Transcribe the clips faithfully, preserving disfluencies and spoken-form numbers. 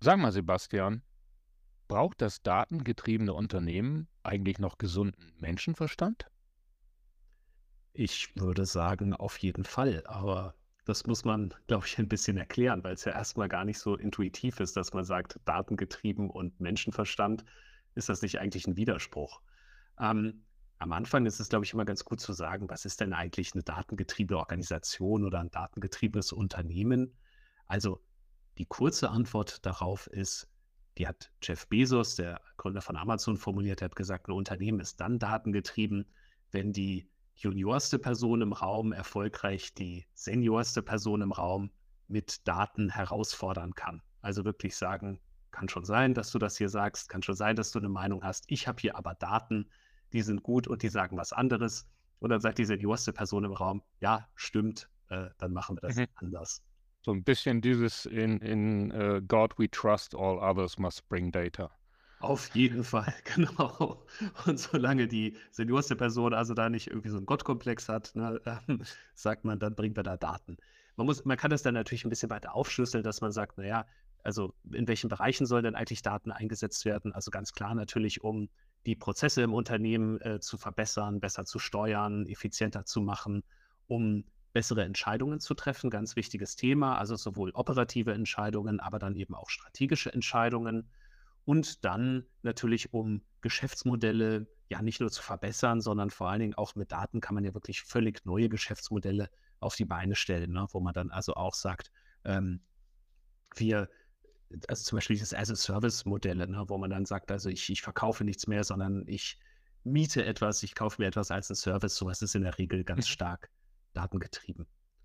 Sag mal, Sebastian, braucht das datengetriebene Unternehmen eigentlich noch gesunden Menschenverstand? Ich würde sagen, auf jeden Fall, aber das muss man, glaube ich, ein bisschen erklären, weil es ja erstmal gar nicht so intuitiv ist, dass man sagt, datengetrieben und Menschenverstand. Ist das nicht eigentlich ein Widerspruch? Ähm, Am Anfang ist es, glaube ich, immer ganz gut zu sagen, was ist denn eigentlich eine datengetriebene Organisation oder ein datengetriebenes Unternehmen? Also, die kurze Antwort darauf ist, die hat Jeff Bezos, der Gründer von Amazon, formuliert. Er hat gesagt, ein Unternehmen ist dann datengetrieben, wenn die juniorste Person im Raum erfolgreich die seniorste Person im Raum mit Daten herausfordern kann. Also wirklich sagen, kann schon sein, dass du das hier sagst, kann schon sein, dass du eine Meinung hast. Ich habe hier aber Daten, die sind gut und die sagen was anderes. Und dann sagt die seniorste Person im Raum, ja, stimmt, äh, dann machen wir das Mhm. anders. So ein bisschen dieses in, in äh, God we trust, all others must bring data. Auf jeden Fall, genau. Und solange die seniorste Person also da nicht irgendwie so 'n Gottkomplex hat, ne, ähm, sagt man, dann bringen wir da Daten. Man muss man kann das dann natürlich 'n bisschen weiter aufschlüsseln, dass man sagt: „Na ja, also in welchen Bereichen sollen denn eigentlich Daten eingesetzt werden?“ Also ganz klar natürlich, um die Prozesse im Unternehmen, äh, zu verbessern, besser zu steuern, effizienter zu machen, um bessere Entscheidungen zu treffen, ganz wichtiges Thema, also sowohl operative Entscheidungen, aber dann eben auch strategische Entscheidungen. Und dann natürlich, um Geschäftsmodelle ja nicht nur zu verbessern, sondern vor allen Dingen auch mit Daten kann man ja wirklich völlig neue Geschäftsmodelle auf die Beine stellen, ne? Wo man dann also auch sagt, ähm, wir also zum Beispiel dieses As-a-Service-Modelle, ne, wo man dann sagt, also ich ich verkaufe nichts mehr, sondern ich miete etwas, ich kaufe mir etwas als 'n Service. So was ist in der Regel ganz Mhm. stark datengetrieben.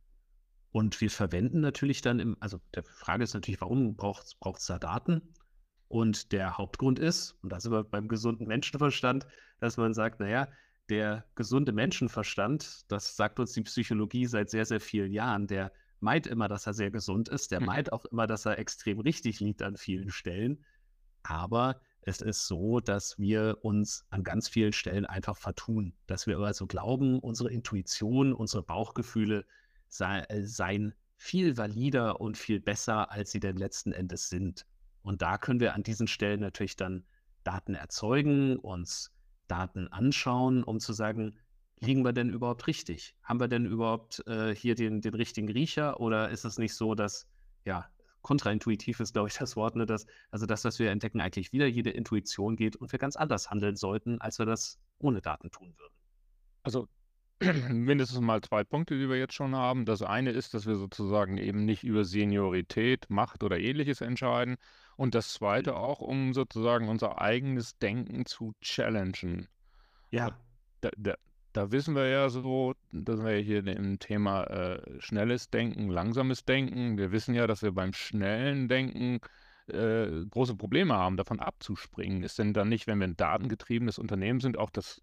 Und wir verwenden natürlich dann im also, der Frage ist natürlich, warum braucht's braucht's da Daten? Und der Hauptgrund ist, und da sind wir beim gesunden Menschenverstand, dass man sagt: „Na ja, der gesunde Menschenverstand, das sagt uns die Psychologie seit sehr, sehr vielen Jahren, der meint immer, dass er sehr gesund ist. Der Mhm. meint auch immer, dass er extrem richtig liegt an vielen Stellen. Aber es ist so, dass wir uns an ganz vielen Stellen einfach vertun, dass wir also glauben, unsere Intuition, unsere Bauchgefühle sei äh, seien viel valider und viel besser, als sie denn letzten Endes sind. Und da können wir an diesen Stellen natürlich dann Daten erzeugen, uns Daten anschauen, um zu sagen: „Liegen wir denn überhaupt richtig? Haben wir denn überhaupt, äh, hier den den richtigen Riecher oder ist es nicht so, dass“ ja, kontraintuitiv ist, glaube ich, das Wort, ne, dass also das, was wir entdecken, eigentlich wieder jede Intuition geht und wir ganz anders handeln sollten, als wir das ohne Daten tun würden. Also mindestens mal zwei Punkte, die wir jetzt schon haben. Das eine ist, dass wir sozusagen eben nicht über Seniorität, Macht oder Ähnliches entscheiden. Und das zweite auch, um sozusagen unser eigenes Denken zu challengen. Und Ja, da da da wissen wir ja so, da sind wir ja hier im Thema, äh, schnelles Denken, langsames Denken. Wir wissen ja, dass wir beim schnellen Denken, äh, große Probleme haben, davon abzuspringen. Ist denn dann nicht, wenn wir ein datengetriebenes Unternehmen sind, auch das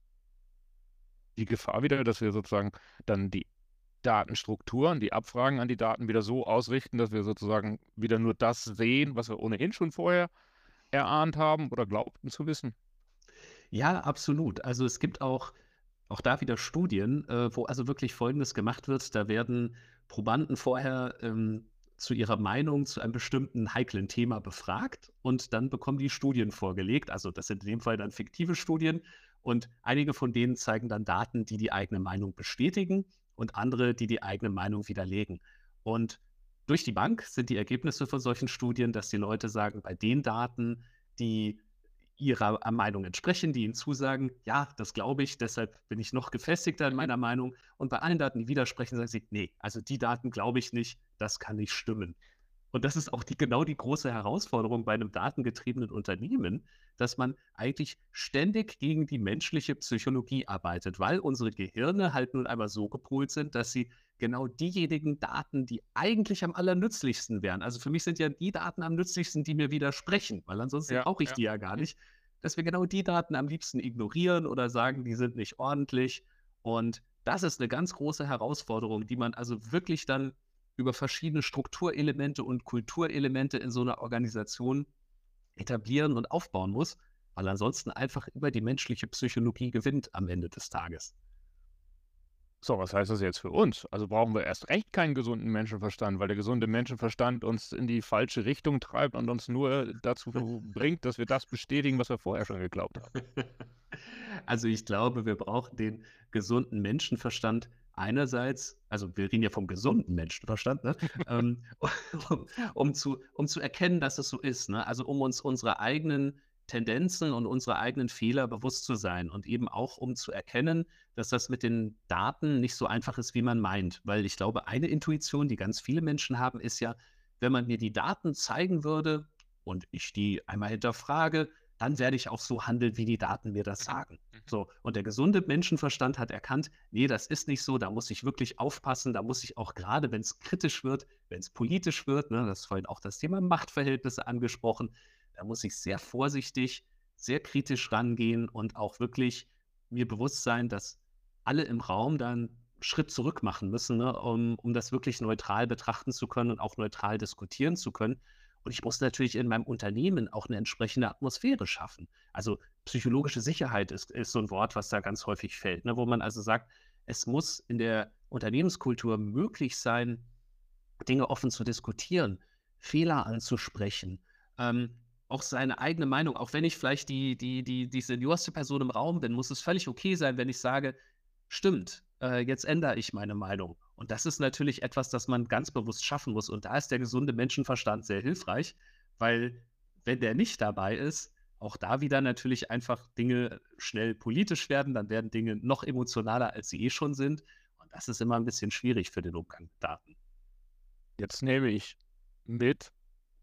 die Gefahr wieder, dass wir sozusagen dann die Datenstrukturen, die Abfragen an die Daten wieder so ausrichten, dass wir sozusagen wieder nur das sehen, was wir ohnehin schon vorher erahnt haben oder glaubten zu wissen? ja, absolut. Also, es gibt auch auch da wieder Studien, äh, wo also wirklich Folgendes gemacht wird. Da werden Probanden vorher, ähm, zu ihrer Meinung zu einem bestimmten heiklen Thema befragt und dann bekommen die Studien vorgelegt. Also, das sind in dem Fall dann fiktive Studien und einige von denen zeigen dann Daten, die die eigene Meinung bestätigen und andere, die die eigene Meinung widerlegen. Und durch die Bank sind die Ergebnisse von solchen Studien, dass die Leute sagen, bei den Daten, die ihrer äh, Meinung entsprechen, die ihnen zusagen: „Ja, das glaube ich, deshalb bin ich noch gefestigter in Mhm. meiner Meinung.“ Und bei allen Daten, die widersprechen, sagen sie: „Ne, also die Daten glaube ich nicht, das kann nicht stimmen.“ Und das ist auch die genau die große Herausforderung bei einem datengetriebenen Unternehmen, dass man eigentlich ständig gegen die menschliche Psychologie arbeitet, weil unsere Gehirne halt nun einmal so gepolt sind, dass sie genau diejenigen Daten, die eigentlich am allernützlichsten wären, also für mich sind ja die Daten am nützlichsten, die mir widersprechen, weil ansonsten Ja, brauche ich ja. die ja gar Mhm. nicht, dass wir genau die Daten am liebsten ignorieren oder sagen, die sind nicht ordentlich. Und das ist eine ganz große Herausforderung, die man also wirklich dann über verschiedene Strukturelemente und Kulturelemente in so einer Organisation etablieren und aufbauen muss, weil ansonsten einfach immer die menschliche Psychologie gewinnt am Ende des Tages. So, was heißt das jetzt für uns? Also brauchen wir erst recht keinen gesunden Menschenverstand, weil der gesunde Menschenverstand uns in die falsche Richtung treibt und uns nur dazu bringt, dass wir das bestätigen, was wir vorher schon geglaubt haben. Also, ich glaube, wir brauchen den gesunden Menschenverstand einerseits, also, wir reden ja vom gesunden Menschenverstand, ne, ähm, um um zu um zu erkennen, dass es so ist, ne? Also, um uns unsere eigenen Tendenzen und unsere eigenen Fehler bewusst zu sein und eben auch, um zu erkennen, dass das mit den Daten nicht so einfach ist, wie man meint. Weil ich glaube, eine Intuition, die ganz viele Menschen haben, ist ja, wenn man mir die Daten zeigen würde und ich die einmal hinterfrage, dann werde ich auch so handeln, wie die Daten mir das Mhm, sagen. mhm. So, und der gesunde Menschenverstand hat erkannt, nee, das ist nicht so, da muss ich wirklich aufpassen, da muss ich auch gerade, wenn es kritisch wird, wenn es politisch wird, ne, das ist vorhin auch das Thema Machtverhältnisse angesprochen, da muss ich sehr vorsichtig, sehr kritisch rangehen und auch wirklich mir bewusst sein, dass alle im Raum dann 'n Schritt zurück machen müssen, ne, um um das wirklich neutral betrachten zu können und auch neutral diskutieren zu können. Und ich muss natürlich in meinem Unternehmen auch eine entsprechende Atmosphäre schaffen. Also, psychologische Sicherheit ist ist so ein Wort, was da ganz häufig fällt, ne, wo man also sagt, es muss in der Unternehmenskultur möglich sein, Dinge offen zu diskutieren, Fehler anzusprechen, ähm, auch seine eigene Meinung, auch wenn ich vielleicht die die die die seniorste Person im Raum bin, muss es völlig okay sein, wenn ich sage: „Stimmt, äh, jetzt ändere ich meine Meinung.“ Und das ist natürlich etwas, das man ganz bewusst schaffen muss. Und da ist der gesunde Menschenverstand sehr hilfreich, weil wenn der nicht dabei ist, auch da wieder natürlich einfach Dinge schnell politisch werden, dann werden Dinge noch emotionaler, als sie eh schon sind. Und das ist immer ein bisschen schwierig für den Umgang mit Daten. Jetzt nehme ich mit,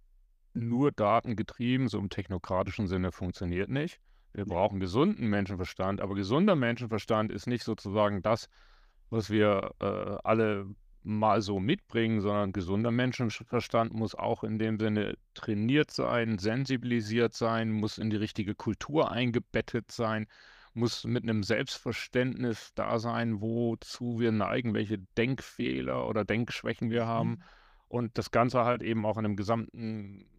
nur datengetrieben, so im technokratischen Sinne funktioniert nicht. Wir Ne. brauchen gesunden Menschenverstand, aber gesunder Menschenverstand ist nicht sozusagen das, was wir, äh, alle mal so mitbringen, sondern gesunder Menschenverstand muss auch in dem Sinne trainiert sein, sensibilisiert sein, muss in die richtige Kultur eingebettet sein, muss mit einem Selbstverständnis da sein, wozu wir neigen, welche Denkfehler oder Denkschwächen wir haben Mhm. und das Ganze halt eben auch in 'nem gesamten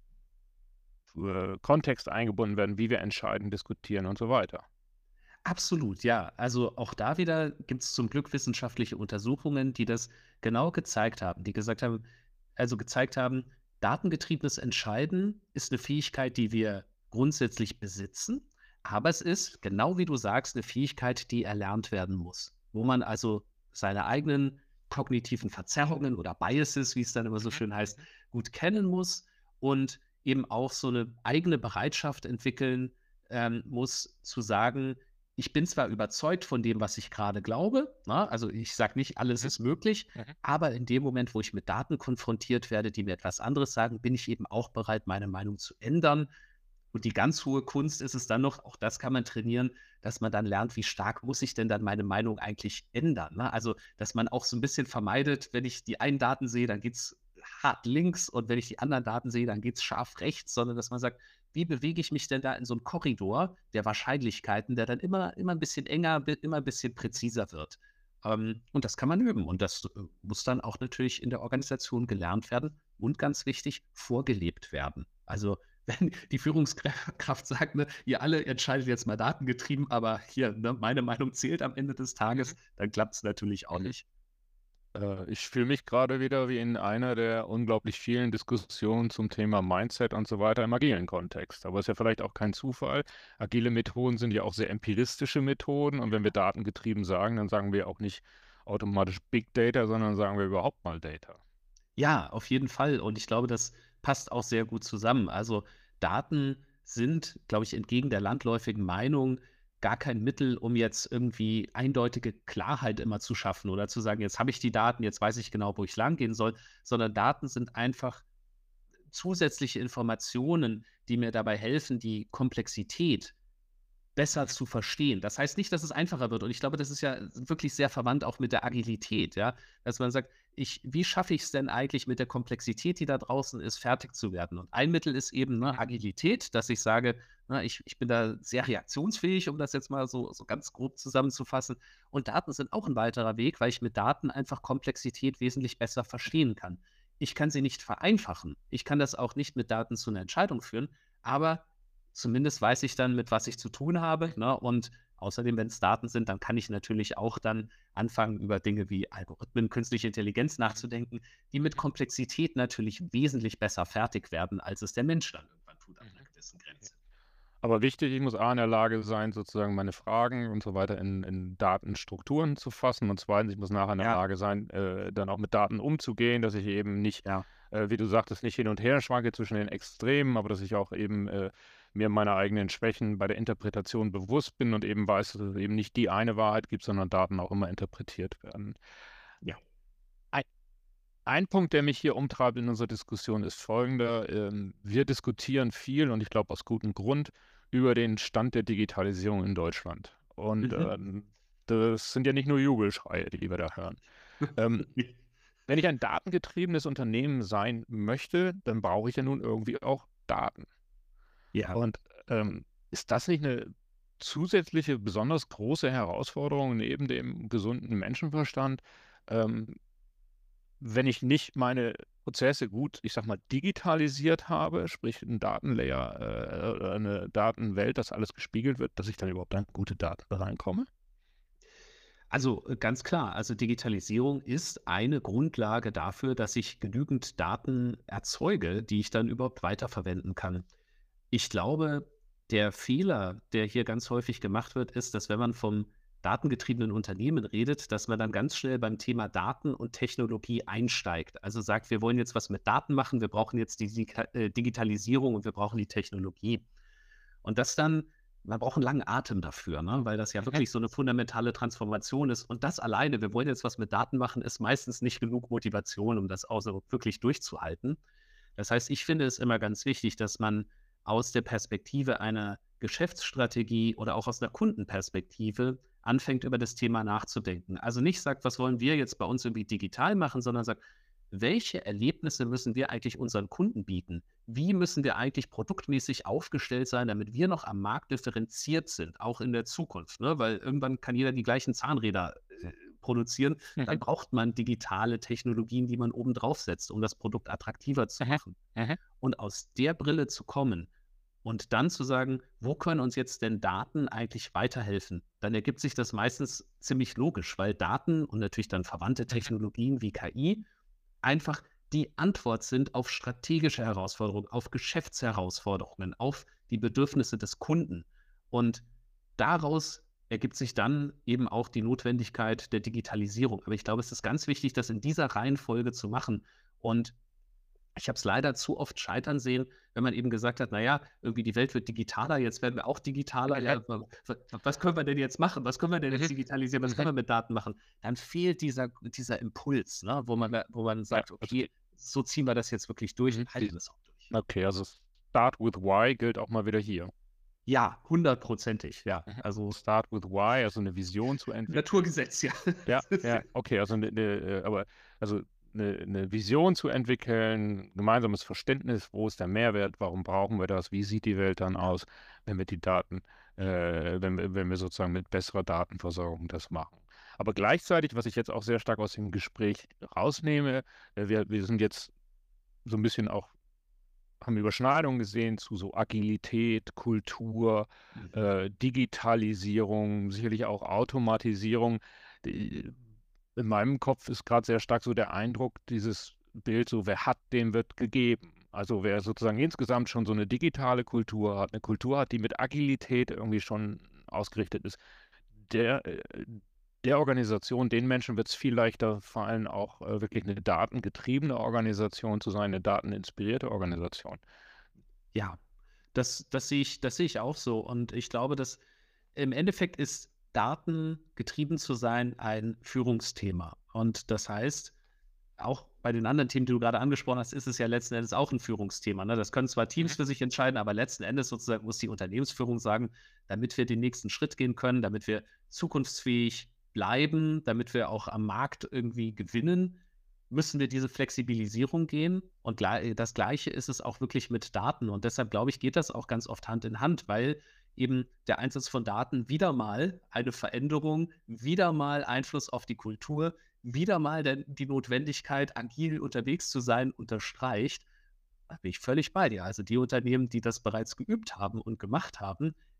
äh, Kontext eingebunden werden, wie wir entscheiden, diskutieren und so weiter. Absolut, ja. Also auch da wieder gibt es zum Glück wissenschaftliche Untersuchungen, die das genau gezeigt haben, die gesagt haben also gezeigt haben, datengetriebenes Entscheiden ist eine Fähigkeit, die wir grundsätzlich besitzen, aber es ist, genau wie du sagst, eine Fähigkeit, die erlernt werden muss, wo man also seine eigenen kognitiven Verzerrungen oder Biases, wie es dann immer so Mhm, schön heißt, mhm. gut kennen muss und eben auch so eine eigene Bereitschaft entwickeln, ähm, muss, zu sagen: „Ich bin zwar überzeugt von dem, was ich gerade glaube, ne? Also, ich sage nicht, alles Mhm, ist möglich, mhm. aber in dem Moment, wo ich mit Daten konfrontiert werde, die mir etwas anderes sagen, bin ich eben auch bereit, meine Meinung zu ändern. Und die ganz hohe Kunst ist es dann noch, auch das kann man trainieren, dass man dann lernt, wie stark muss ich denn dann meine Meinung eigentlich ändern, ne? Also, dass man auch so ein bisschen vermeidet, wenn ich die einen Daten sehe, dann geht's hart links und wenn ich die anderen Daten sehe, dann geht's scharf rechts, sondern dass man sagt: „Wie bewege ich mich denn da in so 'n Korridor der Wahrscheinlichkeiten, der dann immer immer ein bisschen enger, bi immer ein bisschen präziser wird?“ Ähm, und das kann man üben und das, äh, muss dann auch natürlich in der Organisation gelernt werden und ganz wichtig, vorgelebt werden. Also, wenn die Führungskraft sagt, ne: „Ihr alle entscheidet jetzt mal datengetrieben, aber hier, ne, meine Meinung zählt am Ende des Tages“, Mhm, dann klappt's natürlich auch mhm. nicht. Äh, ich fühle mich gerade wieder wie in einer der unglaublich vielen Diskussionen zum Thema Mindset und so weiter im agilen Kontext. Aber ist ja vielleicht auch kein Zufall. Agile Methoden sind ja auch sehr empiristische Methoden und wenn wir datengetrieben sagen, dann sagen wir auch nicht automatisch Big Data, sondern sagen wir überhaupt mal Data. Ja, auf jeden Fall und ich glaube, das passt auch sehr gut zusammen. Also, Daten sind, glaube ich, entgegen der landläufigen Meinung gar kein Mittel, um jetzt irgendwie eindeutige Klarheit immer zu schaffen oder zu sagen: „Jetzt habe ich die Daten, jetzt weiß ich genau, wo ich langgehen soll“, sondern Daten sind einfach zusätzliche Informationen, die mir dabei helfen, die Komplexität besser Mhm, zu verstehen. Das heißt nicht, dass es einfacher wird und ich glaube, das ist ja wirklich sehr verwandt auch mit der Agilität, ja, dass man sagt: „Ich wie schaffe ich es denn eigentlich mit der Komplexität, die da draußen ist, fertig zu werden?“ Und ein Mittel ist eben, ne, mhm, Agilität, dass ich sage, ne, ich ich bin da sehr reaktionsfähig, um das jetzt mal so so ganz grob zusammenzufassen. Und Daten sind auch ein weiterer Weg, weil ich mit Daten einfach Komplexität wesentlich besser verstehen kann. Ich kann sie nicht vereinfachen. Ich kann das auch nicht mit Daten zu einer Entscheidung führen, aber zumindest weiß ich dann, mit was ich zu tun habe, ne? Und Außerdem, wenn es Daten sind, dann kann ich natürlich auch dann anfangen, über Dinge wie Algorithmen, künstliche Intelligenz nachzudenken, die mit Komplexität natürlich wesentlich besser fertig werden, als es der Mensch dann irgendwann tut ab einer gewissen Grenze. Aber wichtig, ich muss A in der Lage sein, sozusagen meine Fragen und so weiter in in Datenstrukturen zu fassen. Und zweitens, ich muss nachher in der Ja, Lage sein, äh, dann auch mit Daten umzugehen, dass ich eben nicht, ja. äh, wie du sagtest, nicht hin und her schwanke zwischen den Extremen, aber dass ich auch eben, äh, mir meiner eigenen Schwächen bei der Interpretation bewusst bin und eben weiß, dass es eben nicht die eine Wahrheit gibt, sondern Daten auch immer interpretiert werden. Ja. Ei Ein Punkt, der mich hier umtreibt in unserer Diskussion, ist folgender. Ähm, wir diskutieren viel und ich glaube aus gutem Grund über den Stand der Digitalisierung in Deutschland. Und Mhm. ähm, das sind ja nicht nur Jubelschreie, die wir da hören. Ähm, Wenn ich ein datengetriebenes Unternehmen sein möchte, dann brauche ich ja nun irgendwie auch Daten. Ja. Und ähm, ist das nicht eine zusätzliche, besonders große Herausforderung neben dem gesunden Menschenverstand? Ähm, Wenn ich nicht meine Prozesse gut, ich sage mal, digitalisiert habe, sprich 'n Datenlayer, äh, oder 'ne Datenwelt, dass alles gespiegelt wird, dass ich dann überhaupt an gute Daten reinkomme? Also äh, ganz klar, also Digitalisierung ist eine Grundlage dafür, dass ich genügend Daten erzeuge, die ich dann überhaupt weiterverwenden kann. Ich glaube, der Fehler, der hier ganz häufig gemacht wird, ist, dass wenn man vom datengetriebenen Unternehmen redet, dass man dann ganz schnell beim Thema Daten und Technologie einsteigt. Also sagt, wir wollen jetzt was mit Daten machen, wir brauchen jetzt die Dika- äh, Digitalisierung und wir brauchen die Technologie. Und das dann, man braucht einen langen Atem dafür, ne? Weil das ja Mhm, wirklich so eine fundamentale Transformation ist. Und das alleine, wir wollen jetzt was mit Daten machen, ist meistens nicht genug Motivation, um das auch so wirklich durchzuhalten. Das heißt, ich finde es immer ganz wichtig, dass man aus der Perspektive einer Geschäftsstrategie oder auch aus einer Kundenperspektive anfängt, über das Thema nachzudenken. Also nicht sagt, was wollen wir jetzt bei uns irgendwie digital machen, sondern sagt, welche Erlebnisse müssen wir eigentlich unseren Kunden bieten? Wie müssen wir eigentlich produktmäßig aufgestellt sein, damit wir noch am Markt differenziert sind, auch in der Zukunft? Ne? Weil irgendwann kann jeder die gleichen Zahnräder äh, produzieren. Dann mhm, braucht man digitale Technologien, die man oben drauf setzt, um das Produkt attraktiver zu mhm, machen. mhm, Und aus der Brille zu kommen und dann zu sagen, wo können uns jetzt denn Daten eigentlich weiterhelfen? Dann ergibt sich das meistens ziemlich logisch, weil Daten und natürlich dann verwandte mhm. Technologien wie K I einfach die Antwort sind auf strategische Herausforderungen, auf Geschäftsherausforderungen, auf die Bedürfnisse des Kunden. Und daraus ergibt sich dann eben auch die Notwendigkeit der Digitalisierung. Aber ich glaube, es ist ganz wichtig, das in dieser Reihenfolge zu machen. Und ich habe es leider zu oft scheitern sehen, wenn man eben gesagt hat: „Na ja, irgendwie die Welt wird digitaler, jetzt werden wir auch digitaler. Mhm, Ja, wa wa was können wir denn jetzt machen? Was können wir denn jetzt mhm, digitalisieren? Was können mhm. wir mit Daten machen?“ Dann fehlt dieser dieser Impuls, ne, wo man da wo man Ja, sagt: also „Okay, die so ziehen wir das jetzt wirklich durch mhm, und halten die das auch durch.“ okay, also Start with Why gilt auch mal wieder hier. Ja, hundertprozentig, ja. Mhm. Also, Start with Why, also eine Vision zu entwickeln. Naturgesetz, ja. Ja, Das ist ja ja, okay, also 'ne 'ne, äh aber also 'ne 'ne Vision zu entwickeln, gemeinsames Verständnis, wo ist der Mehrwert, warum brauchen wir das, wie sieht die Welt dann aus, wenn wir die Daten äh, wenn wir wenn wir sozusagen mit besserer Datenversorgung das machen. Aber gleichzeitig, was ich jetzt auch sehr stark aus dem Gespräch rausnehme, äh, wir wir sind jetzt so 'n bisschen auch haben Überschneidungen gesehen zu so Agilität, Kultur, mhm. äh, Digitalisierung, sicherlich auch Automatisierung. Die In meinem Kopf ist gerade sehr stark so der Eindruck, dieses Bild so: Wer hat, dem wird gegeben. Also, wer sozusagen insgesamt schon so eine digitale Kultur hat, eine Kultur hat, die mit Agilität irgendwie schon ausgerichtet ist, der äh, der Organisation, den Menschen wird es viel leichter fallen, auch, äh, wirklich eine datengetriebene Organisation zu sein, eine dateninspirierte Organisation. Ja, das das sehe ich das sehe ich auch so. Und ich glaube, dass im Endeffekt ist datengetrieben zu sein ein Führungsthema. Und das heißt, auch bei den anderen Themen, die du gerade angesprochen hast, ist es ja letzten Endes auch ein Führungsthema, ne? Das können zwar Teams Mhm, für sich entscheiden, aber letzten Endes sozusagen muss die Unternehmensführung sagen: „Damit wir den nächsten Schritt gehen können, damit wir zukunftsfähig bleiben, damit wir auch am Markt irgendwie gewinnen, müssen wir diese Flexibilisierung gehen.“ Und glei das Gleiche ist es auch wirklich mit Daten. Und deshalb glaube ich, geht das auch ganz oft Hand in Hand, weil eben der Einsatz von Daten wieder mal eine Veränderung, wieder mal Einfluss auf die Kultur, wieder mal der die Notwendigkeit, agil unterwegs zu sein, unterstreicht. Da bin ich völlig bei dir. Also, die Unternehmen, die das bereits geübt haben und gemacht haben,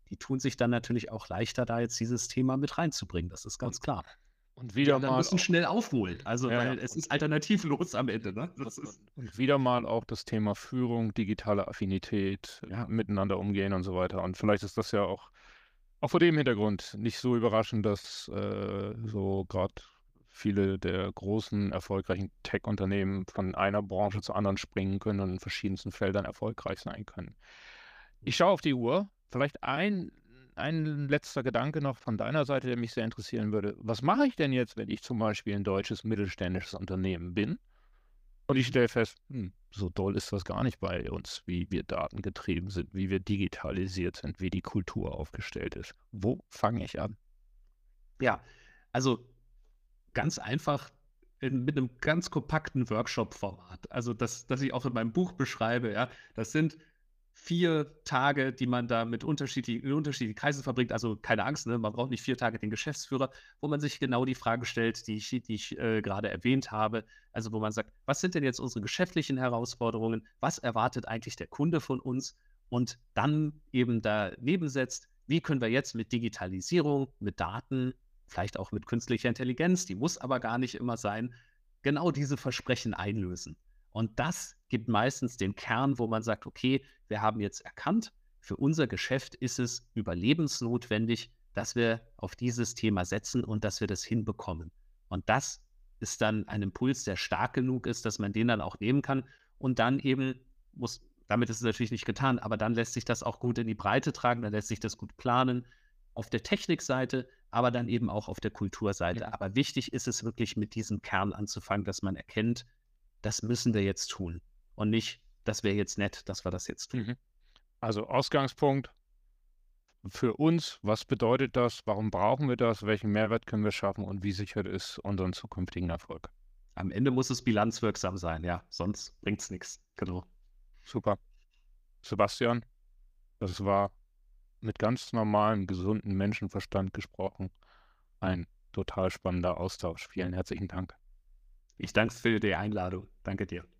die tun sich dann natürlich auch leichter, da jetzt dieses Thema mit reinzubringen. Das ist ganz Und klar. und Die wieder anderen mal müssen auch schnell aufholen, also, ja, ja, weil es und ist alternativlos am Ende, ne? und Das ist und und wieder mal auch das Thema Führung, digitale Affinität, ja, miteinander umgehen und so weiter. Und vielleicht ist das ja auch auch vor dem Hintergrund nicht so überraschend, dass, äh, so gerade viele der großen, erfolgreichen Tech-Unternehmen von einer Branche zur anderen springen können und in verschiedensten Feldern erfolgreich sein können. Ich schaue auf die Uhr. Vielleicht ein ein letzter Gedanke noch von deiner Seite, der mich sehr interessieren würde. Was mache ich denn jetzt, wenn ich zum Beispiel ein deutsches mittelständisches Unternehmen bin und ich mhm. stelle fest, hm, so doll ist das gar nicht bei uns, wie wir datengetrieben sind, wie wir digitalisiert sind, wie die Kultur aufgestellt ist. Wo fange ich an? Ja, also ganz einfach in mit 'nem ganz kompakten Workshop-Format. Also, das das ich auch in meinem Buch beschreibe, ja. Das sind vier Tage, die man da mit unterschiedlichen in unterschiedlichen Kreisen verbringt. Also, keine Angst, ne, man braucht nicht vier Tage den Geschäftsführer, wo man sich genau die Frage stellt, die ich die ich, äh, grade erwähnt habe. Also, wo man sagt: „Was sind denn jetzt unsere geschäftlichen Herausforderungen? Was erwartet eigentlich der Kunde von uns?“ Und dann eben daneben setzt: „Wie können wir jetzt mit Digitalisierung, mit Daten, vielleicht auch mit künstlicher Intelligenz, die muss aber gar nicht immer sein, genau diese Versprechen einlösen?“ Und das gibt meistens den Kern, wo man sagt: „Okay, wir haben jetzt erkannt, für unser Geschäft ist es überlebensnotwendig, dass wir auf dieses Thema setzen und dass wir das hinbekommen.“ Und das ist dann ein Impuls, der stark genug ist, dass man den dann auch nehmen kann und dann eben muss damit ist es natürlich nicht getan, aber dann lässt sich das auch gut in die Breite tragen, dann lässt sich das gut planen auf der Technikseite, aber dann eben auch auf der Kulturseite. Mhm. Aber wichtig ist es wirklich, mit diesem Kern anzufangen, dass man erkennt, das müssen wir jetzt tun und nicht, das wäre jetzt nett, dass wir das jetzt tun. Mhm. Also Ausgangspunkt für uns, was bedeutet das? Warum brauchen wir das? Welchen Mehrwert können wir schaffen und wie sichert es unseren zukünftigen Erfolg? Am Ende muss es bilanzwirksam sein, ja, sonst bringt's nix. Genau. Super. Sebastian, das war mit ganz normalem, gesunden Menschenverstand gesprochen. Ein total spannender Austausch. Vielen herzlichen Dank. Ich danke für die Einladung. Danke dir.